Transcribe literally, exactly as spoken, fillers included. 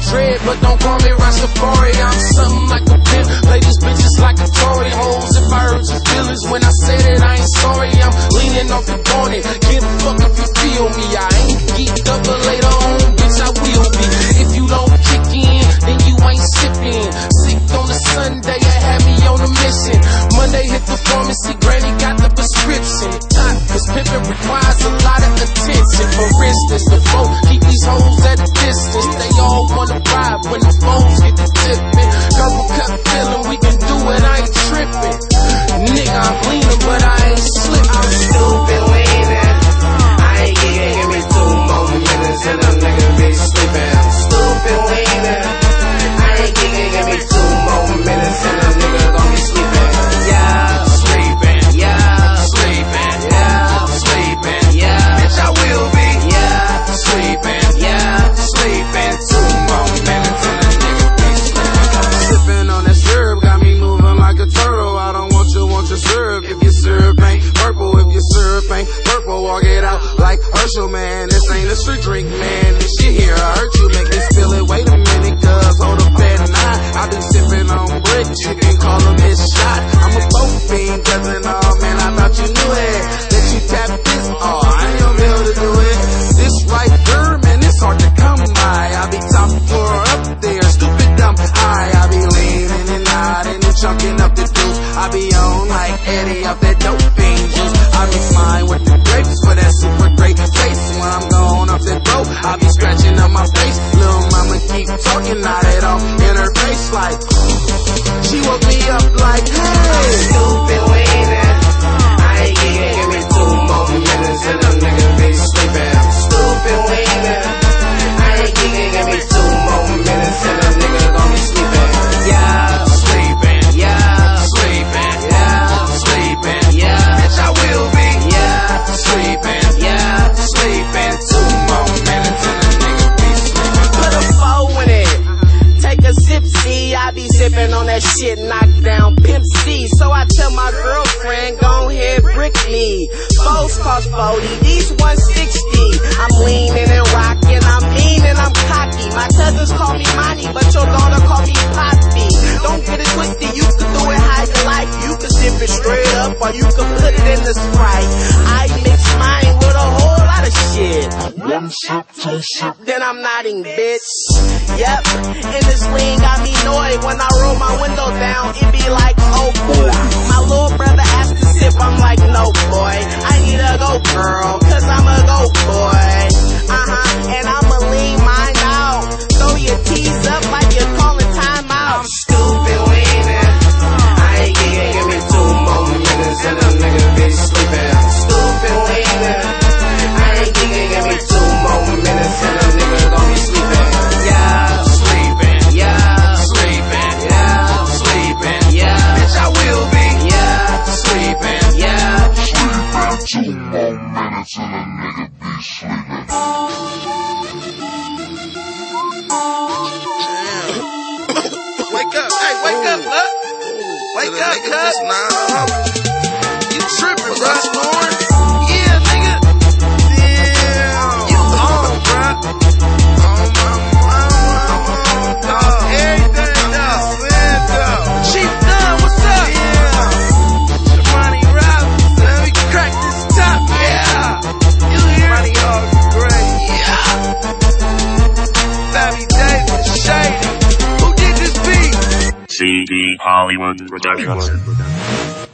dread, but don't call me Rastafari. I'm something like a pimp. Play these bitches like a Tory. Hoes if I hurt your feelings when I said it, I ain't sorry. I'm leaning off the bonnet. Give a fuck if you feel me. I ain't geeked up, but later on, bitch, I will be. If you don't kick in, then you ain't sipping. Sick on a Sunday, I had me on a mission. Monday hit the pharmacy, granny got the prescription. Top, cause pimpin' requires a lot of attention. For instance, the folk keep these hoes at a distance. They all wanna ride when the phones get to tipping. Purple cup feeling, we can do it, I ain't tripping. Nigga, I'm leaning, but I ain't slipping. I'm stupid leaning. I ain't geeking, give me two more minutes and a nigga be sleeping. I'm stupid leaning. I ain't geeking, give me two more minutes and a nigga gon' be sleeping. Yeah, sleeping. Yeah, sleeping. Yeah, sleeping. Yeah, bitch, I will be. Yeah, sleeping. Yeah, sleeping. Two more minutes and a nigga be sleeping. Sipping on that syrup got me moving like a turtle. I don't want you, want your syrup. If your syrup ain't purple, if your syrup ain't purple, walk it out like Herschel, man. This ain't a street drink, man. This shit here, I hurt you, make me spill it. Wait a minute, cuz hold up at nine. I be sipping on bricks, you can call them this shot. I'm a boat fiend, cousin, oh man, I thought you knew it. Let you tap this, oh, I ain't gonna be able to do it. This right there, man, it's hard to come by. I be top floor up there, stupid dumb high. I be leaning and nodding and chunking up the juice. I be on like Eddie off that dope fiend juice. I be fine with the grapes for that super great taste. When I'm gone off that dope, I be scratching up my face. Little mama keep talking, not at all in her face like she woke me up like, hey, stupid leaning. I ain't geeking, give me two more minutes and a nigga be sleeping. I'm stupid leaning. I ain't geeking, give me two more minutes and a nigga gon' be sleeping. Yeah, sleeping. Yeah, sleeping. Yeah, sleeping. Yeah, bitch, I will be. Yeah, sleeping. Yeah, sleeping. Two more minutes and a nigga be sleeping. Put a four in it. Take a sip, see, I be sipping on that shit, knock down Pimp C. So I tell my girlfriend, go ahead, brick me. Foes cost forty, these one sixty. I'm leaning and rocking, I'm mean and I'm cocky. My cousins call me Monty, but your daughter call me Poppy. Don't get it twisted, you can do it how you like. You can sip it straight up, or you can put it in the Sprite. I mix mine with a whole lot of shit. One sip, two sip, then I'm nodding, bitch. Yep, and this lean got me annoyed. When I roll my window down, it be like, oh boy. My little brother asked to sip, I'm like, no boy. I need a go girl, cause I'm a go boy. Uh-huh, and I'ma lean mine out. Throw your tees up like you're calling time out. I'm stupid leaning. I ain't geeking, give me two more minutes and a nigga be sleeping. I'm stupid leaning. I ain't geeking, give me two more minutes and a nigga gon' be sleeping. Yeah, sleeping. Yeah, sleeping. Yeah, sleeping. Yeah, bitch, I will be. Yeah, sleeping. Yeah, sleeping. Two more minutes and a nigga be sleeping. Wake up, hey, wake up, look. Wake up, cuz. You trippin', bro. Yeah, nigga. Damn. You on, bro. On my mama, dog. Everything, dog. Man, dog. Chief Dunn, what's up? Yeah. Shamani Robinson, let me crack this top, man. Yeah. You hear? Money all great. Yeah. Fabby Davis, Shady. Who did this beat? C D Hollywood Productions.